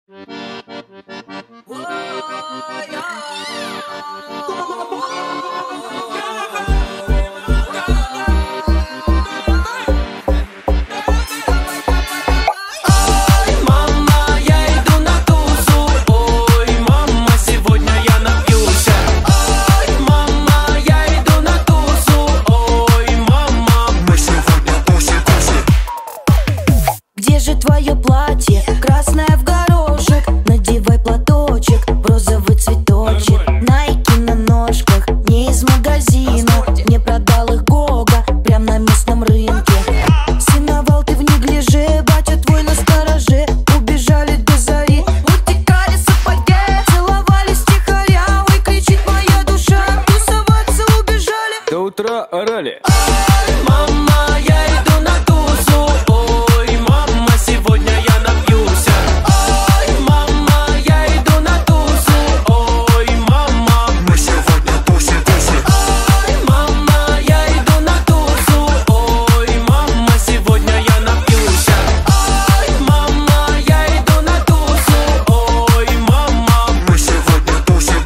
Где же твое платье, красное в горошек? Надевай платочек, в розовый цветочек. Найки на ножках, не из магазина. Мне продал их Гога, прям на местном рынке. Синовал ты в неглиже, батя твой на стороже. Убежали до зари, утекали сапоги. Целовались тихоря, ой, кричит моя душа. Тусоваться убежали, до утра орали. Мама, я иду на тусу. Ой, мама, сегодня я напьюся. Ой, мама, я иду на тусу. Ой, мама, мы сегодня тусим. ой, мама, я иду на тусу. Ой, мама, сегодня я напьюся. Ой, мама, я иду на тусу. Ой, мама, Мы сегодня тусим.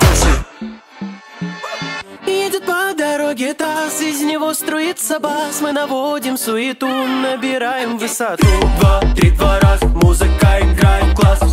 едет по дороге таз, из него струится бас. Мы наводим суету, набираем высоту. 2, 3, 2 раз, музыка играет, класс.